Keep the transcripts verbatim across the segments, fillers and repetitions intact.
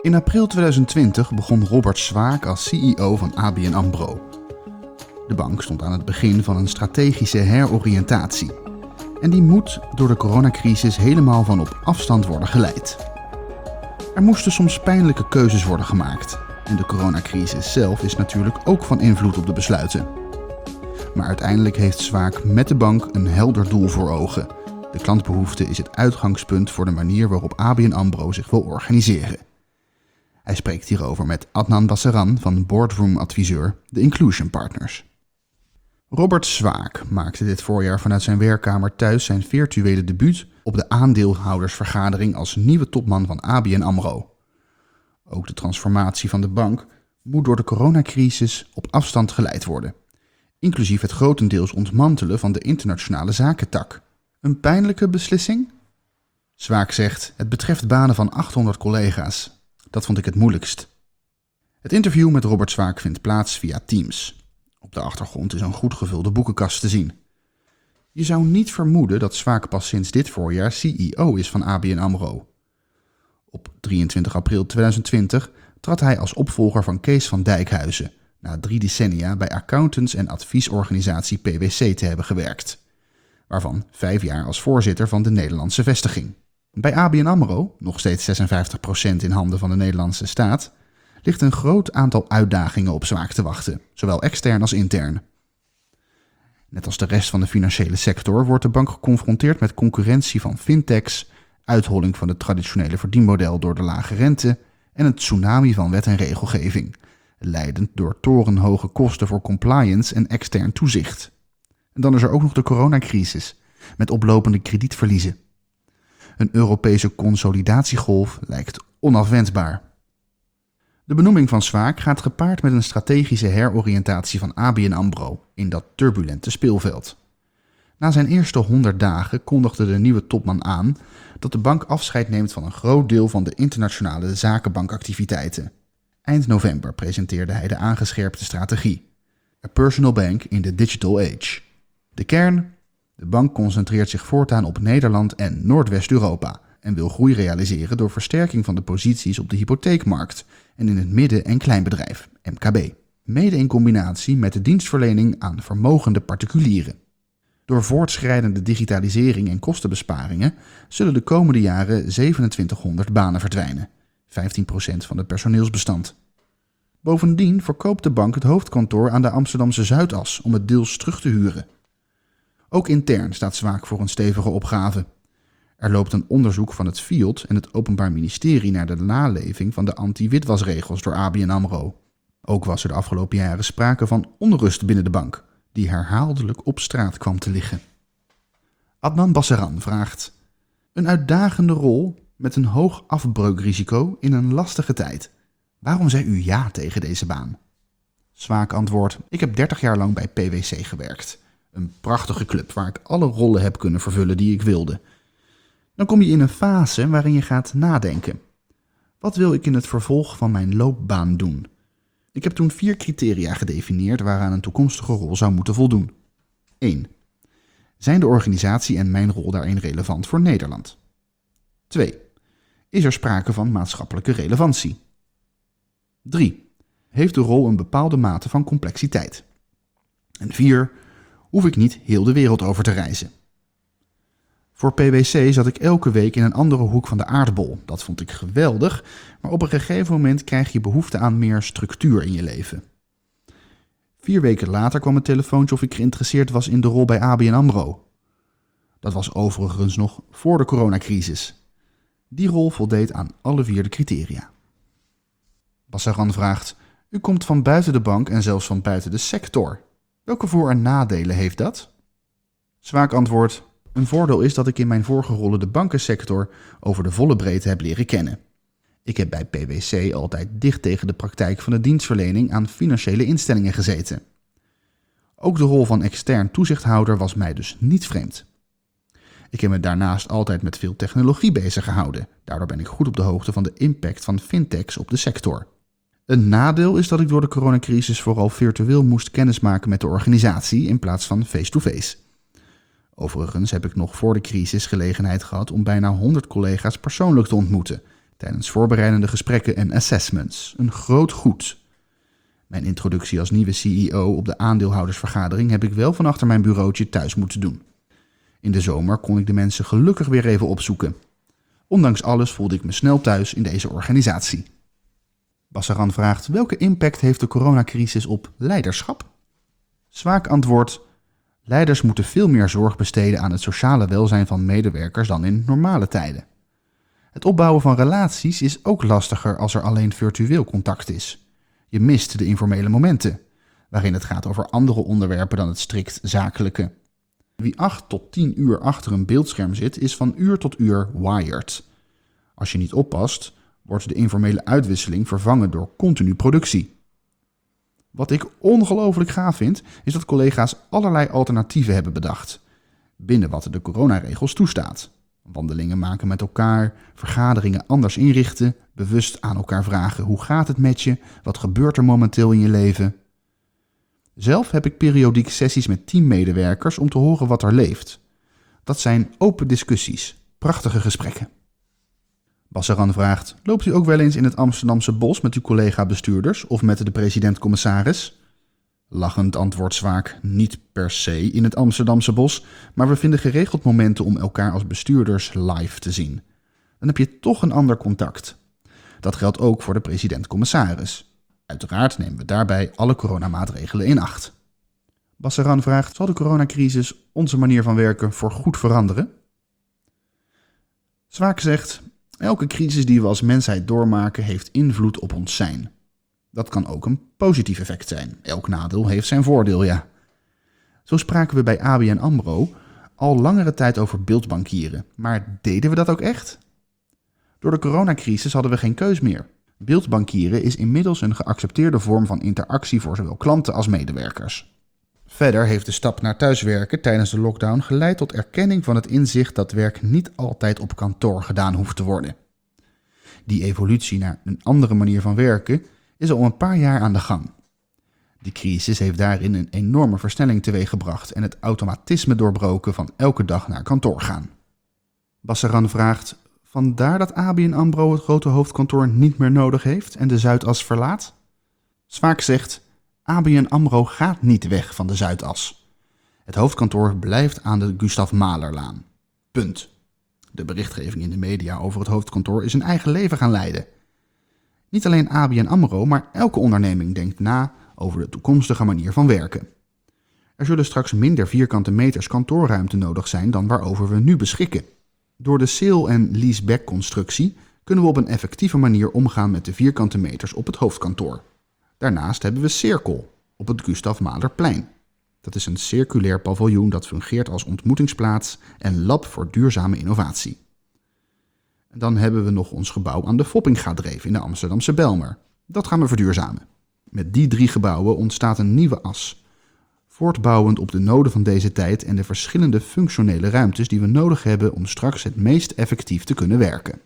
In april tweeduizend twintig begon Robert Swaak als C E O van A B N AMRO. De bank stond aan het begin van een strategische heroriëntatie. En die moet door de coronacrisis helemaal van op afstand worden geleid. Er moesten soms pijnlijke keuzes worden gemaakt. En de coronacrisis zelf is natuurlijk ook van invloed op de besluiten. Maar uiteindelijk heeft Swaak met de bank een helder doel voor ogen. De klantbehoefte is het uitgangspunt voor de manier waarop A B N AMRO zich wil organiseren. Hij spreekt hierover met Adnan Bassaran van Boardroom Adviseur, de Inclusion Partners. Robert Swaak maakte dit voorjaar vanuit zijn werkkamer thuis zijn virtuele debuut op de aandeelhoudersvergadering als nieuwe topman van A B N AMRO. Ook de transformatie van de bank moet door de coronacrisis op afstand geleid worden, inclusief het grotendeels ontmantelen van de internationale zakentak. Een pijnlijke beslissing? Swaak zegt, het betreft banen van achthonderd collega's. Dat vond ik het moeilijkst. Het interview met Robert Swaak vindt plaats via Teams. Op de achtergrond is een goed gevulde boekenkast te zien. Je zou niet vermoeden dat Swaak pas sinds dit voorjaar C E O is van A B N AMRO. Op drieëntwintig april tweeduizend twintig trad hij als opvolger van Kees van Dijkhuizen, na drie decennia bij accountants- en adviesorganisatie P W C te hebben gewerkt, waarvan vijf jaar als voorzitter van de Nederlandse vestiging. Bij A B N AMRO, nog steeds zesenvijftig procent in handen van de Nederlandse staat, ligt een groot aantal uitdagingen op Swaak te wachten, zowel extern als intern. Net als de rest van de financiële sector wordt de bank geconfronteerd met concurrentie van fintechs, uitholling van het traditionele verdienmodel door de lage rente en een tsunami van wet en regelgeving, leidend door torenhoge kosten voor compliance en extern toezicht. En dan is er ook nog de coronacrisis, met oplopende kredietverliezen. Een Europese consolidatiegolf lijkt onafwendbaar. De benoeming van Swaak gaat gepaard met een strategische heroriëntatie van A B N AMRO in dat turbulente speelveld. Na zijn eerste honderd dagen kondigde de nieuwe topman aan dat de bank afscheid neemt van een groot deel van de internationale zakenbankactiviteiten. Eind november presenteerde hij de aangescherpte strategie. A personal bank in the digital age. De kern? De bank concentreert zich voortaan op Nederland en Noordwest-Europa en wil groei realiseren door versterking van de posities op de hypotheekmarkt en in het midden- en kleinbedrijf, M K B. Mede in combinatie met de dienstverlening aan vermogende particulieren. Door voortschrijdende digitalisering en kostenbesparingen zullen de komende jaren zevenentwintighonderd banen verdwijnen, vijftien procent van het personeelsbestand. Bovendien verkoopt de bank het hoofdkantoor aan de Amsterdamse Zuidas om het deels terug te huren. Ook intern staat Swaak voor een stevige opgave. Er loopt een onderzoek van het F I O D en het Openbaar Ministerie naar de naleving van de anti-witwasregels door A B N AMRO. Ook was er de afgelopen jaren sprake van onrust binnen de bank, die herhaaldelijk op straat kwam te liggen. Adnan Bassaran vraagt: een uitdagende rol met een hoog afbreukrisico in een lastige tijd. Waarom zei u ja tegen deze baan? Swaak antwoordt: ik heb dertig jaar lang bij P W C gewerkt. Een prachtige club waar ik alle rollen heb kunnen vervullen die ik wilde. Dan kom je in een fase waarin je gaat nadenken. Wat wil ik in het vervolg van mijn loopbaan doen? Ik heb toen vier criteria gedefinieerd waaraan een toekomstige rol zou moeten voldoen. één. Zijn de organisatie en mijn rol daarin relevant voor Nederland? twee. Is er sprake van maatschappelijke relevantie? drie. Heeft de rol een bepaalde mate van complexiteit? En vier. Hoef ik niet heel de wereld over te reizen? Voor P W C zat ik elke week in een andere hoek van de aardbol. Dat vond ik geweldig, maar op een gegeven moment krijg je behoefte aan meer structuur in je leven. Vier weken later kwam een telefoontje of ik geïnteresseerd was in de rol bij A B N AMRO. Dat was overigens nog voor de coronacrisis. Die rol voldeed aan alle vier de criteria. Bassaran vraagt: u komt van buiten de bank en zelfs van buiten de sector. Welke voor- en nadelen heeft dat? Swaak antwoordt: een voordeel is dat ik in mijn vorige rollen de bankensector over de volle breedte heb leren kennen. Ik heb bij P W C altijd dicht tegen de praktijk van de dienstverlening aan financiële instellingen gezeten. Ook de rol van extern toezichthouder was mij dus niet vreemd. Ik heb me daarnaast altijd met veel technologie bezig gehouden. Daardoor ben ik goed op de hoogte van de impact van fintechs op de sector. Een nadeel is dat ik door de coronacrisis vooral virtueel moest kennismaken met de organisatie in plaats van face-to-face. Overigens heb ik nog voor de crisis gelegenheid gehad om bijna honderd collega's persoonlijk te ontmoeten, tijdens voorbereidende gesprekken en assessments. Een groot goed. Mijn introductie als nieuwe C E O op de aandeelhoudersvergadering heb ik wel van achter mijn bureautje thuis moeten doen. In de zomer kon ik de mensen gelukkig weer even opzoeken. Ondanks alles voelde ik me snel thuis in deze organisatie. Bassaran vraagt: welke impact heeft de coronacrisis op leiderschap? Zwaak antwoord: leiders moeten veel meer zorg besteden aan het sociale welzijn van medewerkers dan in normale tijden. Het opbouwen van relaties is ook lastiger als er alleen virtueel contact is. Je mist de informele momenten, waarin het gaat over andere onderwerpen dan het strikt zakelijke. Wie acht tot tien uur achter een beeldscherm zit, is van uur tot uur wired. Als je niet oppast, wordt de informele uitwisseling vervangen door continu productie. Wat ik ongelooflijk gaaf vind, is dat collega's allerlei alternatieven hebben bedacht. Binnen wat de coronaregels toestaat. Wandelingen maken met elkaar, vergaderingen anders inrichten, bewust aan elkaar vragen: hoe gaat het met je, wat gebeurt er momenteel in je leven? Zelf heb ik periodiek sessies met teammedewerkers om te horen wat er leeft. Dat zijn open discussies, prachtige gesprekken. Bassaran vraagt: loopt u ook wel eens in het Amsterdamse bos met uw collega-bestuurders of met de president-commissaris? Lachend antwoordt Zwaak: niet per se in het Amsterdamse bos, maar we vinden geregeld momenten om elkaar als bestuurders live te zien. Dan heb je toch een ander contact. Dat geldt ook voor de president-commissaris. Uiteraard nemen we daarbij alle coronamaatregelen in acht. Bassaran vraagt: zal de coronacrisis onze manier van werken voorgoed veranderen? Zwaak zegt: elke crisis die we als mensheid doormaken heeft invloed op ons zijn. Dat kan ook een positief effect zijn. Elk nadeel heeft zijn voordeel, ja. Zo spraken we bij A B N AMRO al langere tijd over beeldbankieren. Maar deden we dat ook echt? Door de coronacrisis hadden we geen keus meer. Beeldbankieren is inmiddels een geaccepteerde vorm van interactie voor zowel klanten als medewerkers. Verder heeft de stap naar thuiswerken tijdens de lockdown geleid tot erkenning van het inzicht dat werk niet altijd op kantoor gedaan hoeft te worden. Die evolutie naar een andere manier van werken is al een paar jaar aan de gang. Die crisis heeft daarin een enorme versnelling teweeggebracht en het automatisme doorbroken van elke dag naar kantoor gaan. Bassaran vraagt: vandaar dat A B N AMRO het grote hoofdkantoor niet meer nodig heeft en de Zuidas verlaat? Zwaak zegt: A B N AMRO gaat niet weg van de Zuidas. Het hoofdkantoor blijft aan de Gustav Mahlerlaan. Punt. De berichtgeving in de media over het hoofdkantoor is een eigen leven gaan leiden. Niet alleen A B N AMRO, maar elke onderneming denkt na over de toekomstige manier van werken. Er zullen straks minder vierkante meters kantoorruimte nodig zijn dan waarover we nu beschikken. Door de sale- en leaseback-constructie kunnen we op een effectieve manier omgaan met de vierkante meters op het hoofdkantoor. Daarnaast hebben we Cirkel op het Gustav Mahlerplein. Dat is een circulair paviljoen dat fungeert als ontmoetingsplaats en lab voor duurzame innovatie. En dan hebben we nog ons gebouw aan de Foppingadreef in de Amsterdamse Bijlmer. Dat gaan we verduurzamen. Met die drie gebouwen ontstaat een nieuwe as. Voortbouwend op de noden van deze tijd en de verschillende functionele ruimtes die we nodig hebben om straks het meest effectief te kunnen werken.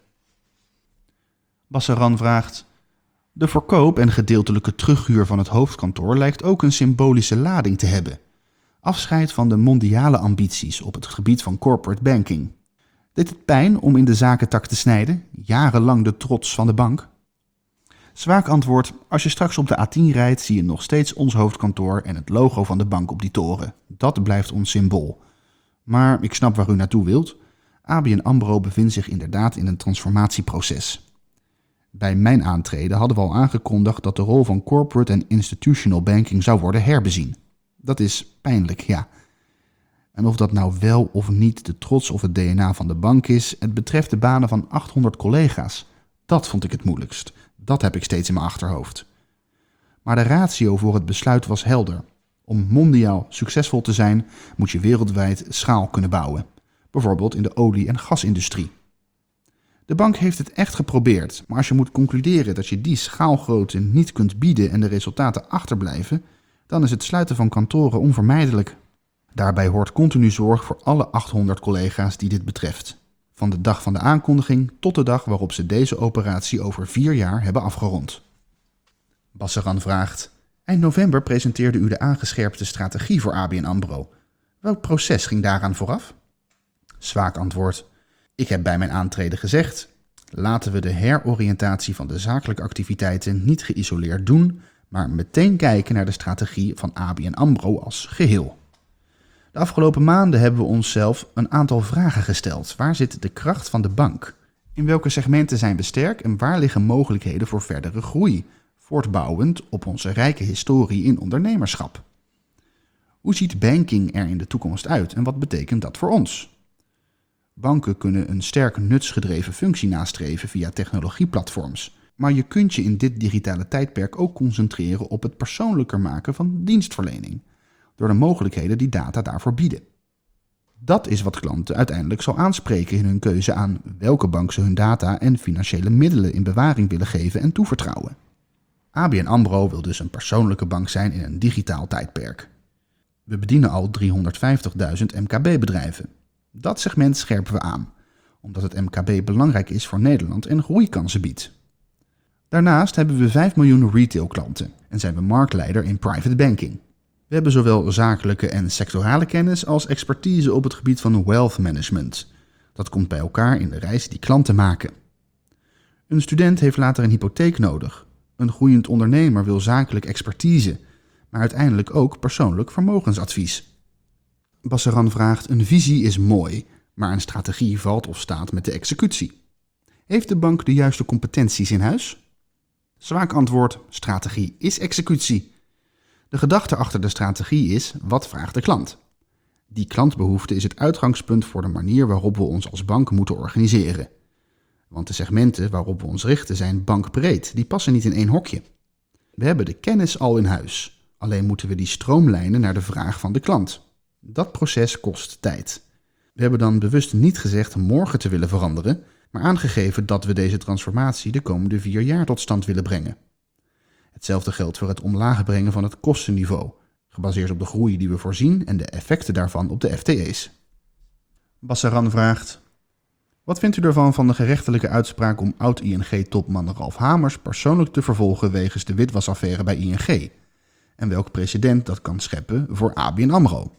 Bassaran vraagt: de verkoop en gedeeltelijke terughuur van het hoofdkantoor lijkt ook een symbolische lading te hebben. Afscheid van de mondiale ambities op het gebied van corporate banking. Deed het pijn om in de zakentak te snijden, jarenlang de trots van de bank? Zwaak antwoord: als je straks op de A tien rijdt, zie je nog steeds ons hoofdkantoor en het logo van de bank op die toren. Dat blijft ons symbool. Maar ik snap waar u naartoe wilt. A B N AMRO bevindt zich inderdaad in een transformatieproces. Bij mijn aantreden hadden we al aangekondigd dat de rol van corporate en institutional banking zou worden herbezien. Dat is pijnlijk, ja. En of dat nou wel of niet de trots of het D N A van de bank is, het betreft de banen van achthonderd collega's. Dat vond ik het moeilijkst. Dat heb ik steeds in mijn achterhoofd. Maar de ratio voor het besluit was helder. Om mondiaal succesvol te zijn, moet je wereldwijd schaal kunnen bouwen. Bijvoorbeeld in de olie- en gasindustrie. De bank heeft het echt geprobeerd, maar als je moet concluderen dat je die schaalgrootte niet kunt bieden en de resultaten achterblijven, dan is het sluiten van kantoren onvermijdelijk. Daarbij hoort continu zorg voor alle achthonderd collega's die dit betreft. Van de dag van de aankondiging tot de dag waarop ze deze operatie over vier jaar hebben afgerond. Bassaran vraagt: eind november presenteerde u de aangescherpte strategie voor A B N AMRO. Welk proces ging daaraan vooraf? Zwaak antwoord: ik heb bij mijn aantreden gezegd: Laten we de heroriëntatie van de zakelijke activiteiten niet geïsoleerd doen, maar meteen kijken naar de strategie van A B N AMRO als geheel. De afgelopen maanden hebben we onszelf een aantal vragen gesteld. Waar zit de kracht van de bank? In welke segmenten zijn we sterk en waar liggen mogelijkheden voor verdere groei, voortbouwend op onze rijke historie in ondernemerschap? Hoe ziet banking er in de toekomst uit en wat betekent dat voor ons? Banken kunnen een sterk nutsgedreven functie nastreven via technologieplatforms, maar je kunt je in dit digitale tijdperk ook concentreren op het persoonlijker maken van dienstverlening, door de mogelijkheden die data daarvoor bieden. Dat is wat klanten uiteindelijk zal aanspreken in hun keuze aan welke bank ze hun data en financiële middelen in bewaring willen geven en toevertrouwen. A B N AMRO wil dus een persoonlijke bank zijn in een digitaal tijdperk. We bedienen al driehonderdvijftigduizend M K B-bedrijven. Dat segment scherpen we aan, omdat het M K B belangrijk is voor Nederland en groeikansen biedt. Daarnaast hebben we vijf miljoen retailklanten en zijn we marktleider in private banking. We hebben zowel zakelijke en sectorale kennis als expertise op het gebied van wealth management. Dat komt bij elkaar in de reis die klanten maken. Een student heeft later een hypotheek nodig. Een groeiend ondernemer wil zakelijk expertise, maar uiteindelijk ook persoonlijk vermogensadvies. Bassaran vraagt: een visie is mooi, maar een strategie valt of staat met de executie. Heeft de bank de juiste competenties in huis? Zwaak antwoord: strategie is executie. De gedachte achter de strategie is: wat vraagt de klant? Die klantbehoefte is het uitgangspunt voor de manier waarop we ons als bank moeten organiseren. Want de segmenten waarop we ons richten zijn bankbreed, die passen niet in één hokje. We hebben de kennis al in huis, alleen moeten we die stroomlijnen naar de vraag van de klant. Dat proces kost tijd. We hebben dan bewust niet gezegd morgen te willen veranderen, maar aangegeven dat we deze transformatie de komende vier jaar tot stand willen brengen. Hetzelfde geldt voor het omlaag brengen van het kostenniveau, gebaseerd op de groei die we voorzien en de effecten daarvan op de F T E's. Bassaran vraagt: wat vindt u ervan van de gerechtelijke uitspraak om oud-I N G-topman Ralf Hamers persoonlijk te vervolgen wegens de witwasaffaire bij I N G? En welk precedent dat kan scheppen voor A B N AMRO?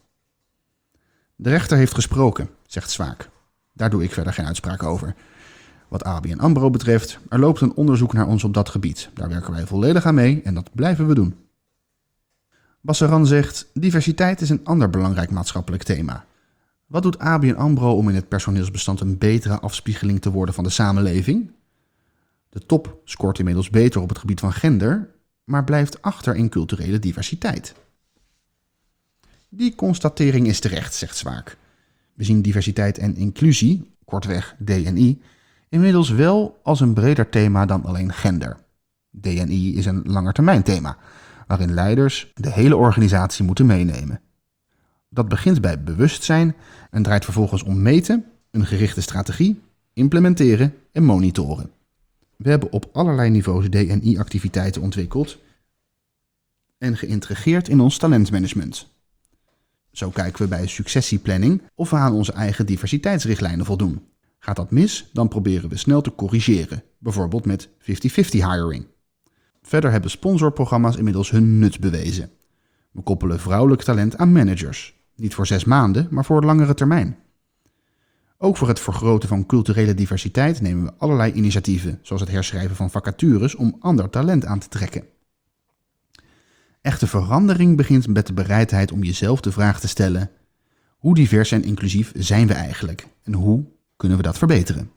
De rechter heeft gesproken, zegt Zwaak. Daar doe ik verder geen uitspraak over. Wat A B N AMRO betreft, er loopt een onderzoek naar ons op dat gebied. Daar werken wij volledig aan mee en dat blijven we doen. Bassaran zegt: diversiteit is een ander belangrijk maatschappelijk thema. Wat doet A B N AMRO om in het personeelsbestand een betere afspiegeling te worden van de samenleving? De top scoort inmiddels beter op het gebied van gender, maar blijft achter in culturele diversiteit. Die constatering is terecht, zegt Zwaak. We zien diversiteit en inclusie, kortweg D en I, inmiddels wel als een breder thema dan alleen gender. D en I is een langetermijnthema, waarin leiders de hele organisatie moeten meenemen. Dat begint bij bewustzijn en draait vervolgens om meten, een gerichte strategie, implementeren en monitoren. We hebben op allerlei niveaus D en I-activiteiten ontwikkeld en geïntegreerd in ons talentmanagement. Zo kijken we bij successieplanning of we aan onze eigen diversiteitsrichtlijnen voldoen. Gaat dat mis, dan proberen we snel te corrigeren, bijvoorbeeld met vijftig vijftig hiring. Verder hebben sponsorprogramma's inmiddels hun nut bewezen. We koppelen vrouwelijk talent aan managers. Niet voor zes maanden, maar voor langere termijn. Ook voor het vergroten van culturele diversiteit nemen we allerlei initiatieven, zoals het herschrijven van vacatures om ander talent aan te trekken. Echte verandering begint met de bereidheid om jezelf de vraag te stellen: hoe divers en inclusief zijn we eigenlijk en hoe kunnen we dat verbeteren?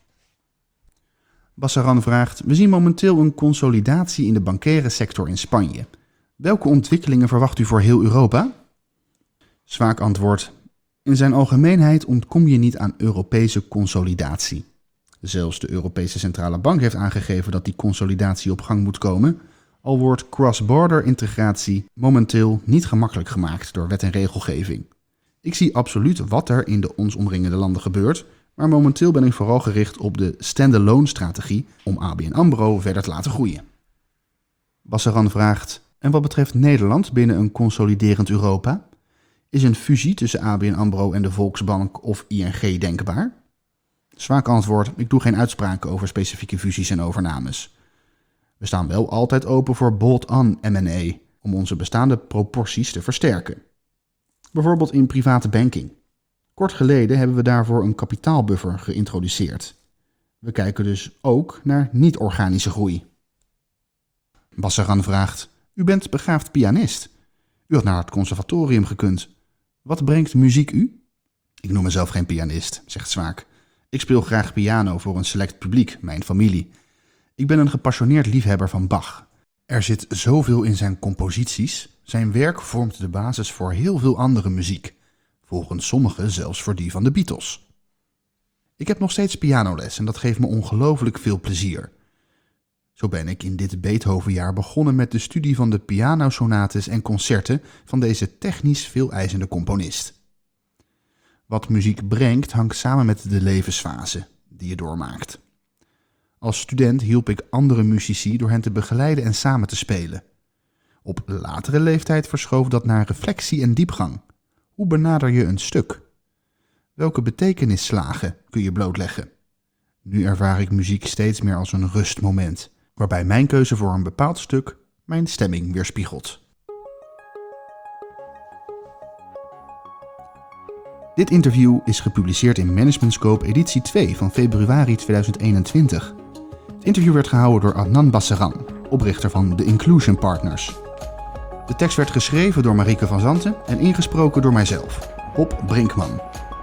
Bassaran vraagt: we zien momenteel een consolidatie in de bankaire sector in Spanje. Welke ontwikkelingen verwacht u voor heel Europa? Zwaak antwoord: in zijn algemeenheid ontkom je niet aan Europese consolidatie. Zelfs de Europese Centrale Bank heeft aangegeven dat die consolidatie op gang moet komen, al wordt cross-border integratie momenteel niet gemakkelijk gemaakt door wet en regelgeving. Ik zie absoluut wat er in de ons omringende landen gebeurt, maar momenteel ben ik vooral gericht op de stand-alone strategie om A B N AMRO verder te laten groeien. Bassaran vraagt: en wat betreft Nederland binnen een consoliderend Europa? Is een fusie tussen A B N AMRO en de Volksbank of I N G denkbaar? Zwaak antwoord: ik doe geen uitspraken over specifieke fusies en overnames. We staan wel altijd open voor bolt-on M en A om onze bestaande proporties te versterken. Bijvoorbeeld in private banking. Kort geleden hebben we daarvoor een kapitaalbuffer geïntroduceerd. We kijken dus ook naar niet-organische groei. Bassaran vraagt: u bent begaafd pianist. U had naar het conservatorium gekund. Wat brengt muziek u? Ik noem mezelf geen pianist, zegt Zwaak. Ik speel graag piano voor een select publiek, mijn familie. Ik ben een gepassioneerd liefhebber van Bach. Er zit zoveel in zijn composities. Zijn werk vormt de basis voor heel veel andere muziek. Volgens sommigen zelfs voor die van de Beatles. Ik heb nog steeds pianoles en dat geeft me ongelooflijk veel plezier. Zo ben ik in dit Beethovenjaar begonnen met de studie van de pianosonates en concerten van deze technisch veeleisende componist. Wat muziek brengt hangt samen met de levensfase die je doormaakt. Als student hielp ik andere muzici door hen te begeleiden en samen te spelen. Op latere leeftijd verschoof dat naar reflectie en diepgang. Hoe benader je een stuk? Welke betekenisslagen kun je blootleggen? Nu ervaar ik muziek steeds meer als een rustmoment, waarbij mijn keuze voor een bepaald stuk mijn stemming weerspiegelt. Dit interview is gepubliceerd in Management Scope editie twee van februari tweeduizend eenentwintig. Het interview werd gehouden door Adnan Bassaran, oprichter van The Inclusion Partners. De tekst werd geschreven door Marieke van Zanten en ingesproken door mijzelf, Bob Brinkman.